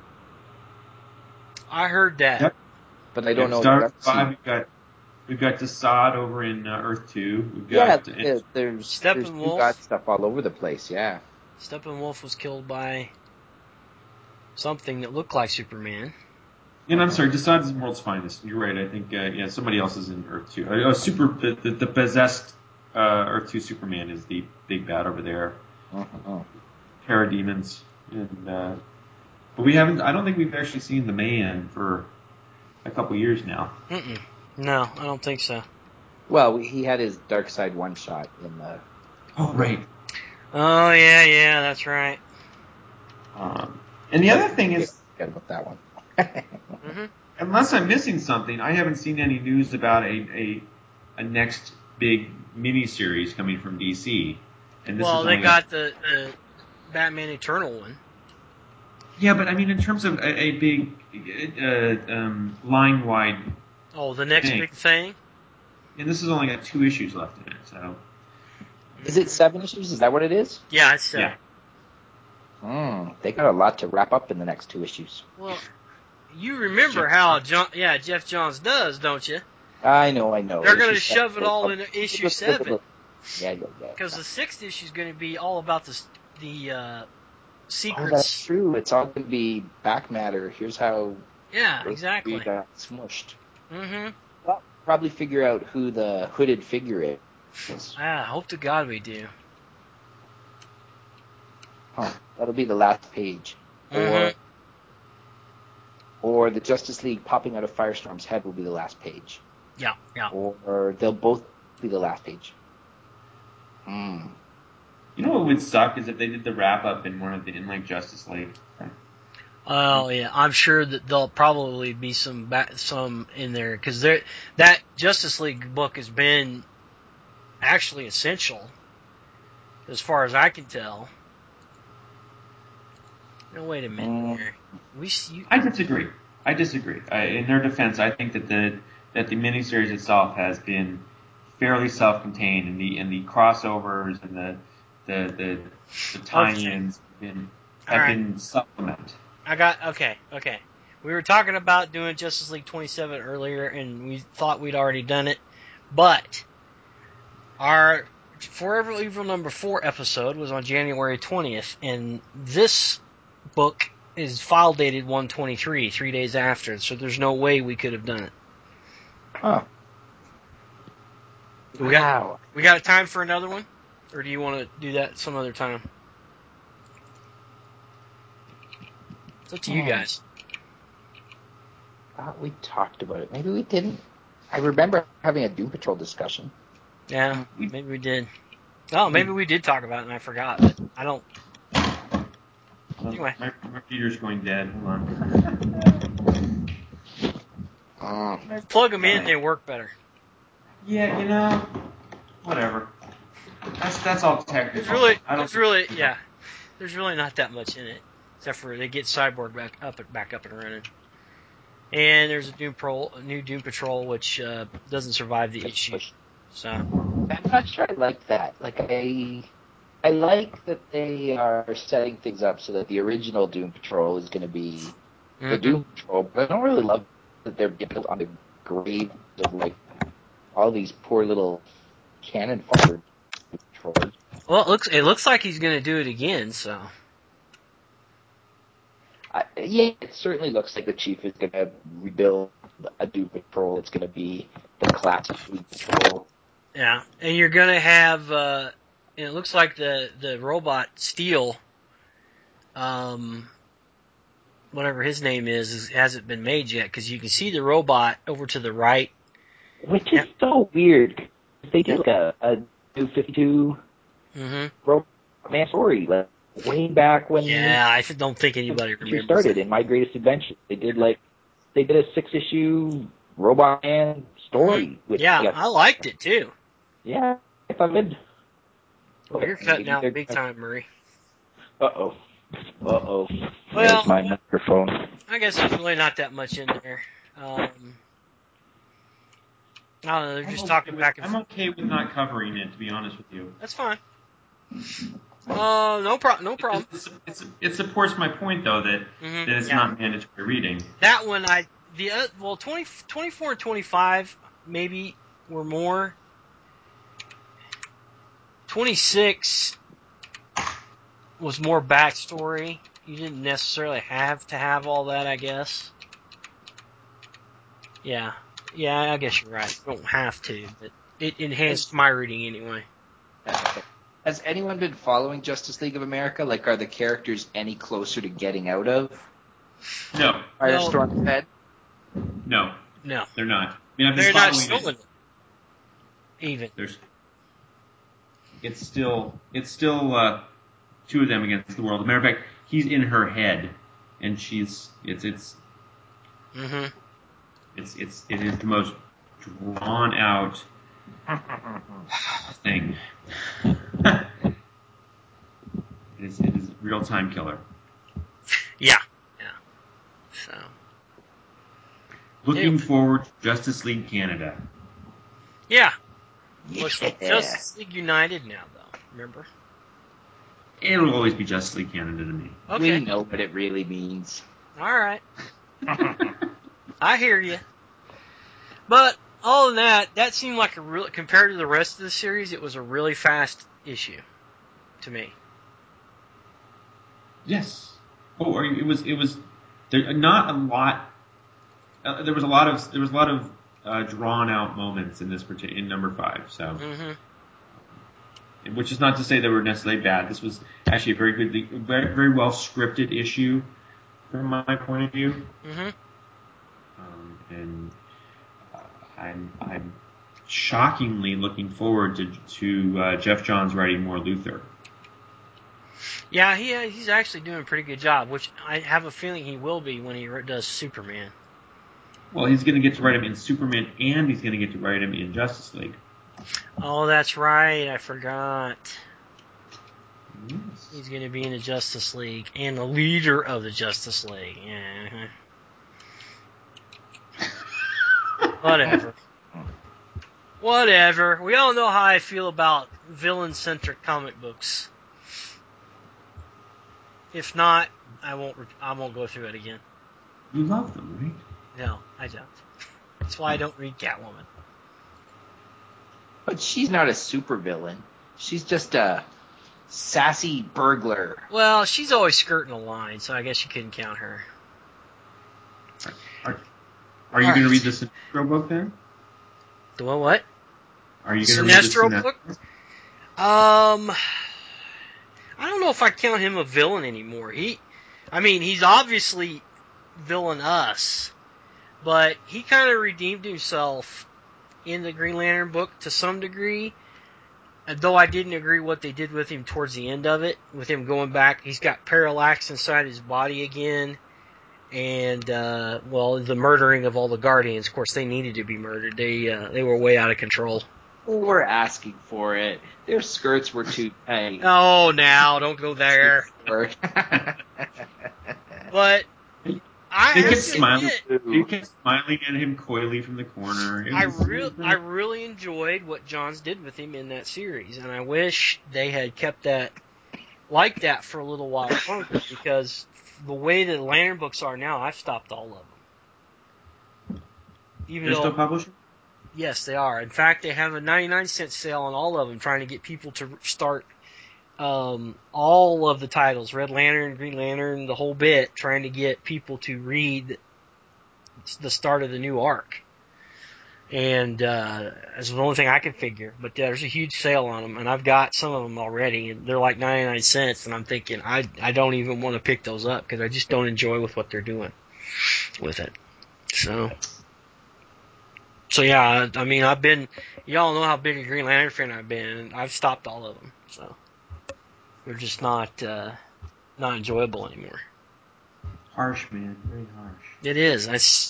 I heard that. Yep. But I don't know. Vibe, we've got Desaad over in Earth 2. We've got, there's Steppenwolf. got stuff all over the place, yeah. Steppenwolf was killed by something that looked like Superman. And I'm sorry, Desaad is the world's finest. You're right. I think somebody else is in Earth 2. The possessed Earth 2 Superman is the big bad over there. Parademons, and but we haven't. I don't think we've actually seen the Man for a couple years now. No, I don't think so. Well, he had his Darkseid one shot in the. Oh right. Oh yeah, that's right. And the other thing is, forget about that one. Unless I'm missing something, I haven't seen any news about a next big miniseries coming from DC. And this they got the Batman Eternal one. Yeah, but I mean, in terms of a big line-wide Oh, the next thing, big thing? and this has only got 2 issues left in it, so... Is it 7 issues? Is that what it is? Yeah, it's 7. Yeah. They got a lot to wrap up in the next 2 issues. Well, you remember how Jeff Johns does, don't you? I know. They're going to shove it all in issue 7. Yeah. Because the 6th issue is going to be all about the secrets. Oh, that's true. It's all going to be back matter. Here's how. Yeah, exactly. We got smushed. Mm-hmm. Well, probably figure out who the hooded figure is. Hope to God we do. Huh. That'll be the last page. Mm-hmm. Or the Justice League popping out of Firestorm's head will be the last page. Yeah. Or they'll both be the last page. You know what would suck is if they did the wrap-up in like Justice League. Oh yeah, I'm sure that there'll probably be some in there because that Justice League book has been actually essential, as far as I can tell. No, wait a minute here. I disagree. In their defense, I think that the miniseries itself has been fairly self-contained, and the crossovers and the tie-ins have been supplement. Okay. We were talking about doing Justice League 27 earlier, and we thought we'd already done it, but our Forever Evil number 4 episode was on January 20th, and this book is file dated 1/23, 3 days after, so there's no way we could have done it. Oh. Wow. We got a time for another one? Or do you want to do that some other time? It's up to you guys. We talked about it. Maybe we didn't. I remember having a Doom Patrol discussion. Yeah, maybe we did. Oh, maybe we did talk about it and I forgot, but I don't... Anyway. My computer's going dead. Hold on. Plug them in, they work better. Yeah, whatever. That's all technical. There's really not that much in it, except for they get Cyborg back up and running. And there's a new Doom Patrol, which doesn't survive the issue. So I'm not sure I like that. Like I like that they are setting things up so that the original Doom Patrol is going to be the Doom Patrol, but I don't really love that they're built on the graves of like all these poor little cannon fodder patrols. Well, it looks like he's going to do it again. So yeah, it certainly looks like the Chief is going to rebuild a Doom Patrol. It's going to be the classic Doom Patrol. Yeah, and you're going to have. It looks like the robot Steel, whatever his name hasn't been made yet, because you can see the robot over to the right. Which is so weird. They did like a New 52 robot man story like, way back when. Yeah, I don't think anybody remembers. Started in My Greatest Adventure. They did a 6-issue Robot Man story. I liked it too. Yeah, I thought it. Well, you're cutting out big time, Murray. Uh-oh. Well, there's my microphone. I guess there's really not that much in there. I don't know, they're just talking back and forth. I'm okay with not covering it, to be honest with you. That's fine. No problem. It supports my point, though, that it's not mandatory reading. That one, 24 and 25 maybe were more. 26 was more backstory. You didn't necessarily have to have all that, I guess. Yeah, I guess you're right. You don't have to, but it enhanced my reading anyway. Has anyone been following Justice League of America? Like, are the characters any closer to getting out of? No. Firestorm's head? No, they're not. I mean, they're not stolen. Even. It's still 2 of them against the world. As a matter of fact, he's in her head, and it is the most drawn out thing. It is real time killer. Yeah, Looking forward to Justice League Canada. Yeah. Yeah. Well, Justice League United now, though. Remember? It'll always be Justice League Canada to me. Okay. We know what it really means. All right. I hear you. But other than that seemed like a real, compared to the rest of the series, it was a really fast issue to me. Yes. Oh, it was. There not a lot. There was a lot of drawn out moments in in number 5. So, which is not to say they were necessarily bad. This was actually a very good, very well scripted issue from my point of view. And I'm shockingly looking forward to Jeff Johns writing more Luthor. Yeah, he's actually doing a pretty good job, which I have a feeling he will be when he does Superman. Well, he's going to get to write him in Superman, and he's going to get to write him in Justice League. Oh, that's right. I forgot. Yes. He's going to be in the Justice League and the leader of the Justice League. Yeah. Whatever. We all know how I feel about villain-centric comic books. If not, I won't go through it again. You love them, right? No, I don't. That's why I don't read Catwoman. But she's not a supervillain. She's just a sassy burglar. Well, she's always skirting the line, so I guess you couldn't count her. Are you going to read the Sinestro book then? The what? Are you going to read the Sinestro book? I don't know if I count him a villain anymore. He's obviously villainous, but he kind of redeemed himself in the Green Lantern book to some degree. Though I didn't agree what they did with him towards the end of it, with him going back. He's got parallax inside his body again. And, the murdering of all the Guardians. Of course, they needed to be murdered. They were way out of control. We're asking for it. Their skirts were too tight. Oh, now, don't go there. But they kept smiling. They kept smiling at him coyly from the corner. I really enjoyed what Johns did with him in that series, and I wish they had kept that like that for a little while longer, because the way the Lantern books are now, I've stopped all of them. They're still publishing? Yes, they are. In fact, they have a 99-cent sale on all of them, trying to get people to start all of the titles, Red Lantern, Green Lantern, the whole bit, trying to get people to read the start of the new arc. And that's the only thing I can figure. But there's a huge sale on them, and I've got some of them already, and they're like 99 cents, and I'm thinking I don't even want to pick those up because I just don't enjoy with what they're doing with it. So yeah, I mean, y'all know how big a Green Lantern fan I've been, and I've stopped all of them. So they're just not enjoyable anymore. Harsh, man. Very harsh. It is.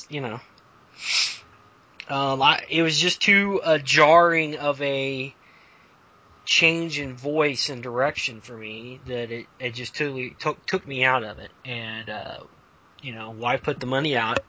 It was just too jarring of a change in voice and direction for me that it just totally took me out of it. And, why put the money out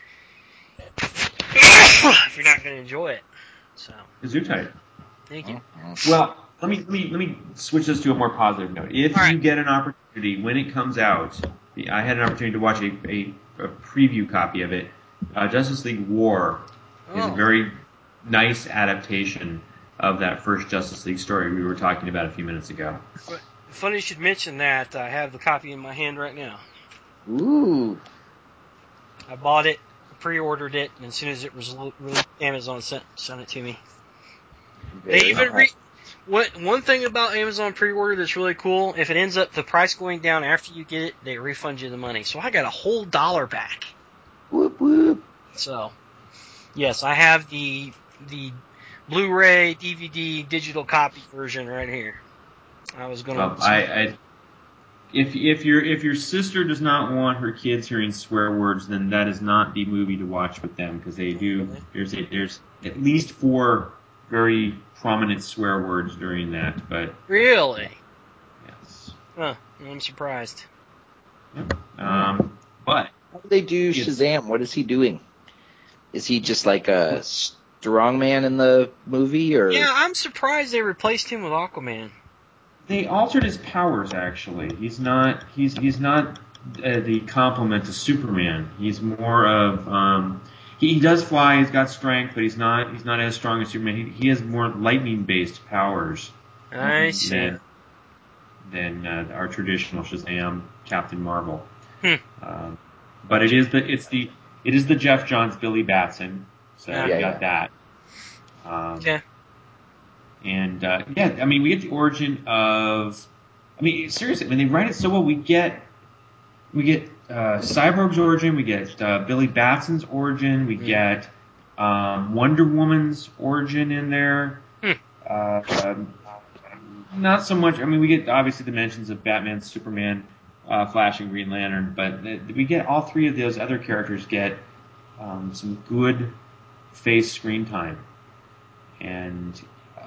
if you're not going to enjoy it? So. Gesundheit. Thank you. Well, let me switch this to a more positive note. If you get an opportunity when it comes out, I had an opportunity to watch a preview copy of it. Justice League War is a very nice adaptation of that first Justice League story we were talking about a few minutes ago. Funny you should mention that. I have the copy in my hand right now. Ooh. I bought it, pre-ordered it, and as soon as it was released, Amazon sent it to me. One thing about Amazon pre-order that's really cool, if it ends up the price going down after you get it, they refund you the money. So I got a whole $1 back. Whoop whoop. So, yes, I have the Blu-ray, DVD, digital copy version right here. I was going to. If your sister does not want her kids hearing swear words, then that is not the movie to watch with them, because they do. There's at least 4 very prominent swear words during that. But really, yes. Huh, I'm surprised. Yep. But how do they do Shazam? What is he doing? Is he just like a strongman in the movie, or? Yeah, I'm surprised they replaced him with Aquaman. They altered his powers. Actually, he's not. He's not the complement to Superman. He's more of. He does fly. He's got strength, but he's not. He's not as strong as Superman. He has more lightning-based powers I see. than our traditional Shazam, Captain Marvel. Hmm. But it is the Jeff Johns Billy Batson. So you got that. Yeah. And I mean, we get the origin of. I mean, seriously, when they write it so well, we get Cyborg's origin, we get Billy Batson's origin, we get Wonder Woman's origin in there. Not so much. I mean, we get obviously the mentions of Batman, Superman, Flash, and Green Lantern, but we get all three of those other characters get some good face screen time, and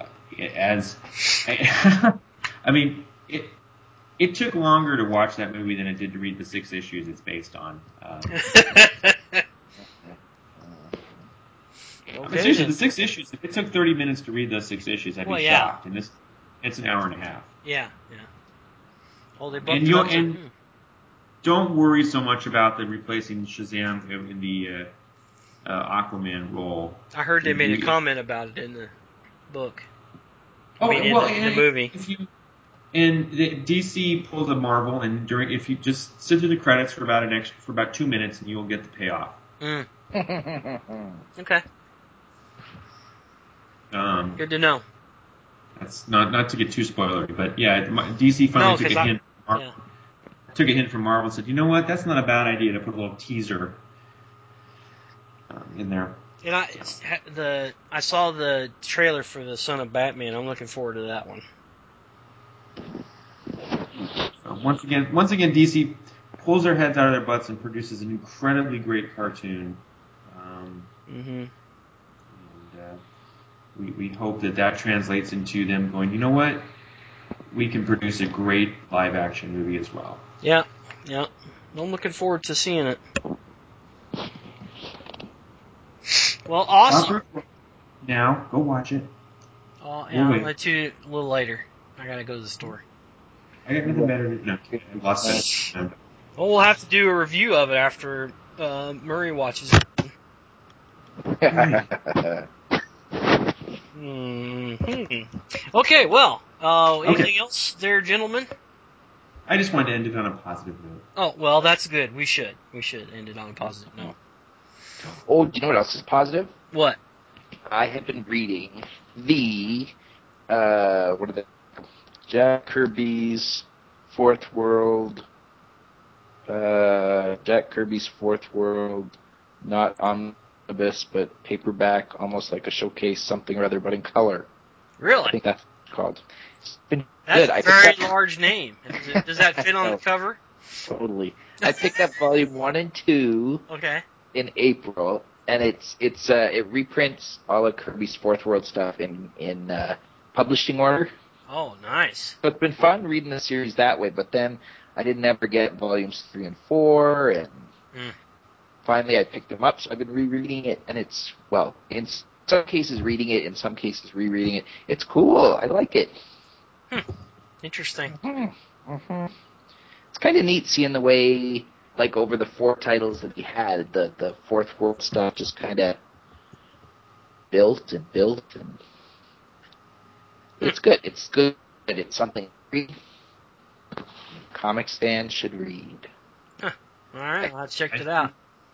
I mean, it took longer to watch that movie than it did to read the 6 issues it's based on. Okay, seriously, the 6 issues, if it took 30 minutes to read those 6 issues, I'd be shocked. And it's an hour and a half. Yeah. Oh, they bumped and it up. And don't worry so much about the replacing Shazam in the Aquaman role. I heard they made a comment about it in the book. In the movie. And DC pulled a Marvel, and if you just sit through the credits for about 2 minutes, and you'll get the payoff. Okay. Good to know. That's not to get too spoilery, but yeah, DC finally took a hint. Took a hint from Marvel and said, you know what, that's not a bad idea to put a little teaser in there. And I saw the trailer for the Son of Batman. I'm looking forward to that one. So once again, DC pulls their heads out of their butts and produces an incredibly great cartoon. And we hope that translates into them going, you know what, we can produce a great live action movie as well. Yeah. I'm looking forward to seeing it. Well, awesome. Now, go watch it. Oh, yeah, I'm going to a little later. I got to go to the store. I got nothing better to do. Lots better. Well, we'll have to do a review of it after Murray watches it. Okay, well, anything else there, gentlemen? I just wanted to end it on a positive note. Oh, well, that's good. We should end it on a positive note. Oh, do you know what else is positive? What? I have been reading Jack Kirby's Fourth World, not omnibus, but paperback, almost like a showcase, something or other, but in color. Really? I think that's what it's called. It's been that's good. a very large name. Does that fit on the cover? Totally. I picked up volume 1 and 2 in April, and it reprints all of Kirby's Fourth World stuff in publishing order. Oh, nice. So it's been fun reading the series that way, but then I didn't ever get volumes 3 and 4, and finally I picked them up, so I've been rereading it, and it's, well, in some cases reading it, in some cases rereading it. It's cool. I like it. Interesting. It's kind of neat seeing the way, like, over the 4 titles that he had, the Fourth World stuff just kind of built, and it's good. It's good. It's something to read. Comics fans should read. All right, I'll check it out.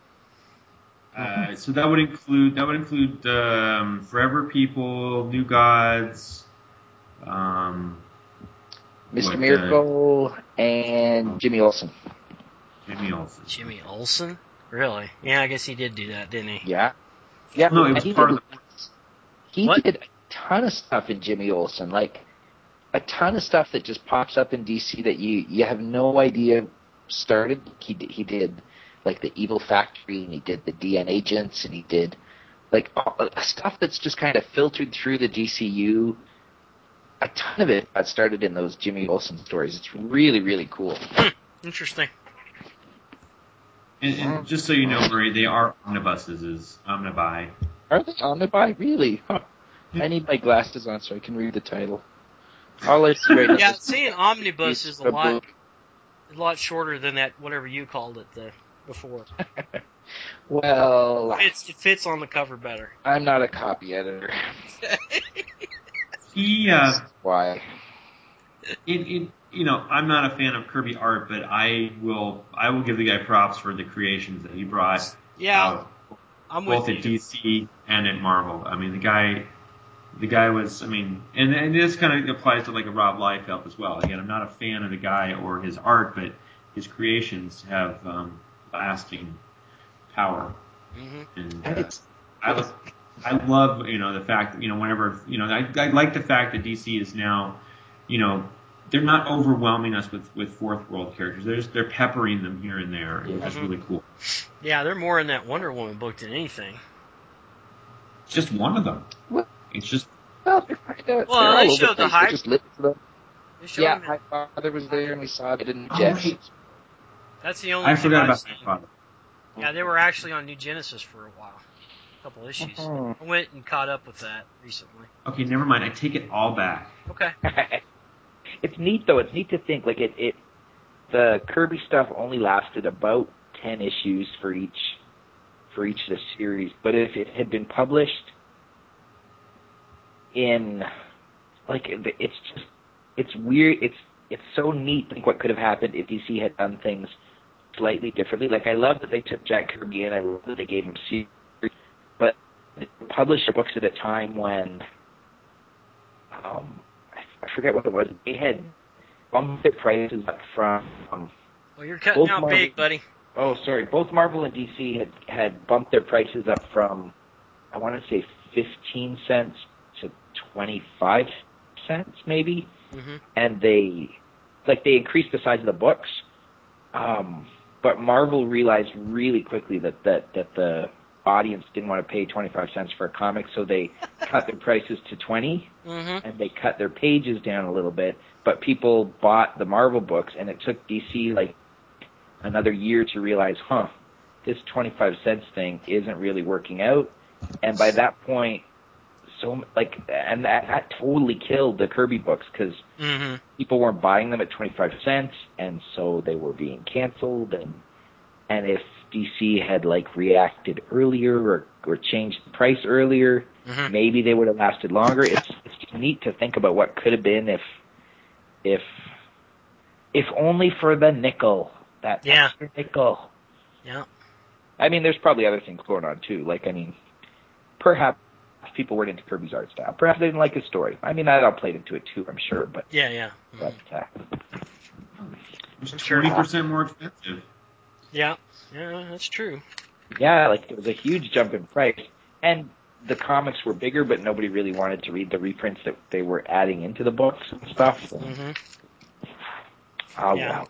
So that would include Forever People, New Gods, Mr. Miracle, and Jimmy Olsen. Jimmy Olsen? Really? Yeah, I guess he did do that, didn't he? Yeah. No, it was part of the... He did a ton of stuff in Jimmy Olsen, like a ton of stuff that just pops up in DC that you have no idea started. He did like the Evil Factory, and he did the DN Agents, and he did like stuff that's just kind of filtered through the DCU. A ton of it got started in those Jimmy Olsen stories. It's really, really cool. Interesting. And just so you know, Murray, they are omnibuses, is omnibuy. Are they omnibuy? Really? Huh. I need my glasses on so I can read the title. All it's right now Yeah, is saying omnibus is a a book. lot shorter than that whatever you called it before. Well, It fits on the cover better. I'm not a copy editor. Why? Why? I'm not a fan of Kirby art, but I will give the guy props for the creations that he brought out, both at DC and at Marvel. I mean, the guy was, and this kind of applies to like a Rob Liefeld as well. Again, I'm not a fan of the guy or his art, but his creations have lasting power. Mm-hmm. And I love the fact that whenever I like the fact that DC is now they're not overwhelming us with fourth world characters. They're peppering them here and there, which is really cool. Yeah, they're more in that Wonder Woman book than anything. It's just one of them. It's just. Well, they showed the hype. Yeah, my father was there and we saw it in Genesis. That's the only. I forgot about my father. Yeah, they were actually on New Genesis for a while. A couple issues. I went and caught up with that recently. Okay, never mind. I take it all back. Okay. It's neat though. It's neat to think like the Kirby stuff only lasted about 10 issues for each of the series, but if it had been published in it's weird. It's so neat to think what could have happened if DC had done things slightly differently. Like I love that they took Jack Kirby in. I love that they gave him series, but they published books at a time when I forget what it was. They had bumped their prices up from. Well, you're cutting out big, buddy. Oh, sorry. Both Marvel and DC had bumped their prices up from, I want to say, 15 cents to 25 cents, maybe. Mm-hmm. And they increased the size of the books. But Marvel realized really quickly that the audience didn't want to pay 25 cents for a comic, so they cut their prices to 20, and they cut their pages down a little bit. But people bought the Marvel books, and it took DC like another year to realize, this 25 cents thing isn't really working out. And by that point, that totally killed the Kirby books because people weren't buying them at 25 cents, and so they were being canceled. And if DC had reacted earlier or changed the price earlier, maybe they would have lasted longer. It's just neat to think about what could have been if only for the nickel. That extra nickel. Yeah. I mean, there's probably other things going on too. Perhaps people weren't into Kirby's art style. Perhaps they didn't like his story. I mean, that all played into it too, I'm sure. But yeah. But it's 20% more expensive. Yeah, that's true. Yeah, it was a huge jump in price, and the comics were bigger, but nobody really wanted to read the reprints that they were adding into the books and stuff. Well.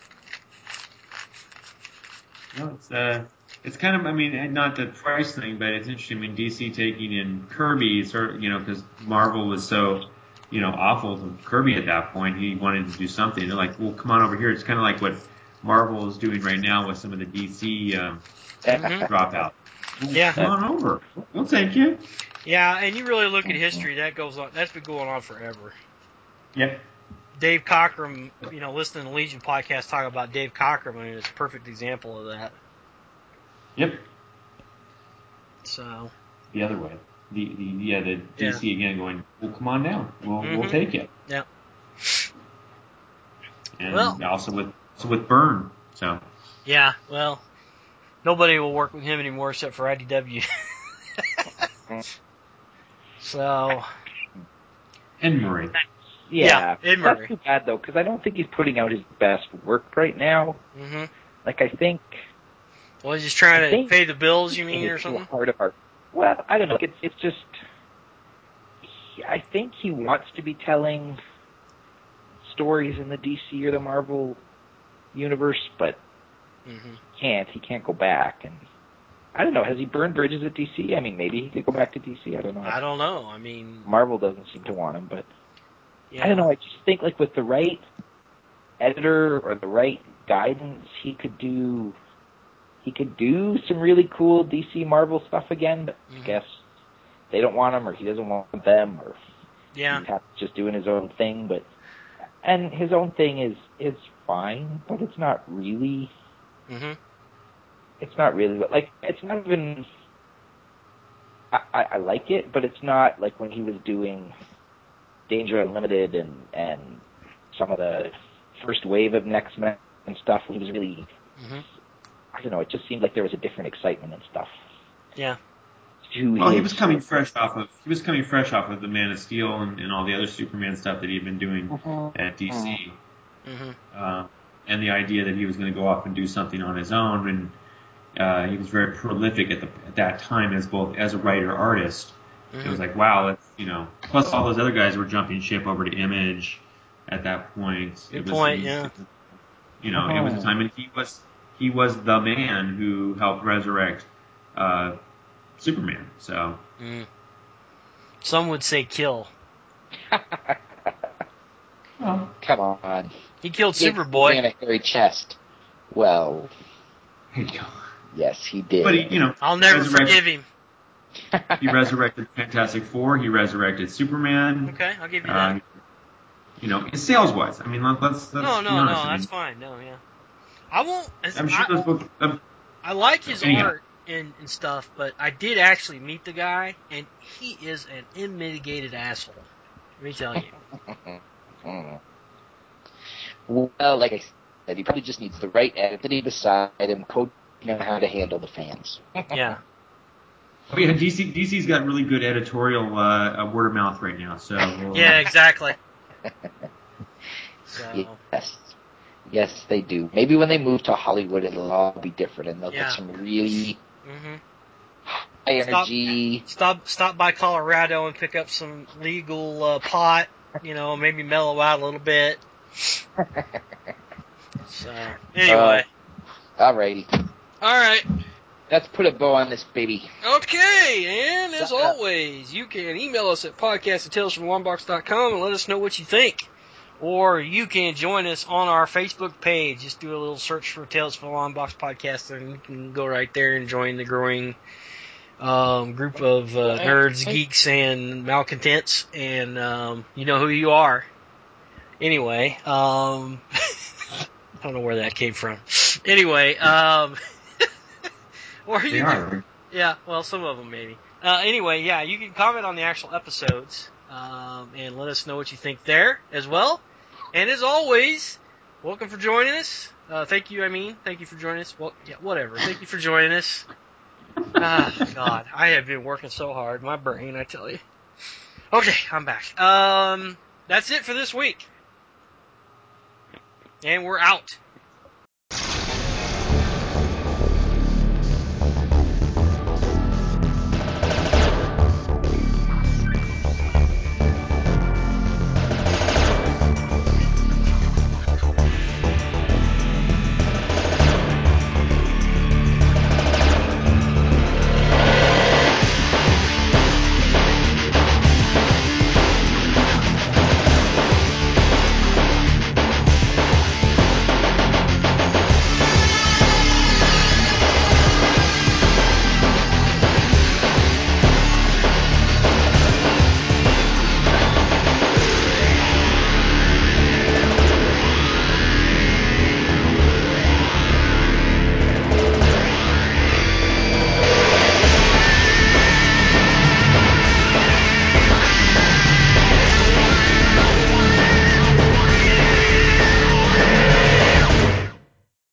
No, it's kind of, not the price thing, but it's interesting. DC taking in Kirby, because Marvel was so, awful to Kirby at that point. He wanted to do something. They're like, well, come on over here. It's kind of like what Marvel is doing right now with some of the DC dropout. Yeah. Come on over. We'll take you. Yeah, and you really look at history, that goes on. That's been going on forever. Yep. Dave Cockrum, listening to the Legion podcast talk about Dave Cockrum, and it's a perfect example of that. Yep. So. The other way. The DC again going, well, come on down. We'll take you. Yep. And also with Byrne. So. Yeah, well, nobody will work with him anymore except for IDW. So. And Murray. Yeah, Ed Murray. That's too bad though, because I don't think he's putting out his best work right now. I think. Well, he's just trying to pay the bills, you mean, or something? Well, I don't know. It's just. I think he wants to be telling stories in the DC or the Marvel universe, but he can't. He can't go back, and I don't know. Has he burned bridges at DC? I mean, maybe he could go back to DC. I don't know. I don't know. Marvel doesn't seem to want him, but. Yeah. I don't know, I just think with the right editor or the right guidance, he could do he could do some really cool DC Marvel stuff again, but I guess they don't want him, or he doesn't want them, or he's just doing his own thing. And his own thing is fine, but it's not really. It's not really, like, it's not even. I like it, but it's not like when he was doing Danger Unlimited and some of the first wave of Next Men and stuff. He was really, I don't know. It just seemed like there was a different excitement and stuff. Yeah. Well, he was coming fresh off of the Man of Steel and all the other Superman stuff that he'd been doing at DC, and the idea that he was going to go off and do something on his own, and he was very prolific at that time as a writer artist. It was like, wow, that's, plus all those other guys were jumping ship over to Image at that point. It was a time, and he was the man who helped resurrect Superman. So some would say kill. Oh, come on. He killed Superboy. In a hairy chest. Well, yes, he did. But I'll never forgive him. He resurrected Fantastic Four. He resurrected Superman. Okay, I'll give you that. Sales-wise, I mean, let's be honest. No, that's fine. No, yeah. I won't. I'm sure those books. I like his art and stuff, but I did actually meet the guy, and he is an unmitigated asshole. Let me tell you. Well, like I said, he probably just needs the right entity beside him, coaching him how to handle the fans. Yeah. Oh yeah, DC's got really good editorial word of mouth right now. So yeah, exactly. So. Yes, they do. Maybe when they move to Hollywood, it'll all be different, and they'll get some really high energy. Stop by Colorado and pick up some legal pot. Maybe mellow out a little bit. So anyway, alrighty. All right. Let's put a bow on this baby. Okay, and as always, you can email us at podcast@talesfromlongbox.com and let us know what you think. Or you can join us on our Facebook page. Just do a little search for Tales from the Long Box Podcast, and you can go right there and join the growing group of nerds, geeks, and malcontents. And you know who you are. Anyway, I don't know where that came from. Anyway, or you can, yeah, well, some of them maybe. Anyway, yeah, you can comment on the actual episodes and let us know what you think there as well. And as always, welcome for joining us. Thank you for joining us. Well, yeah, whatever. Thank you for joining us. God, I have been working so hard. My brain, I tell you. Okay, I'm back. That's it for this week. And we're out.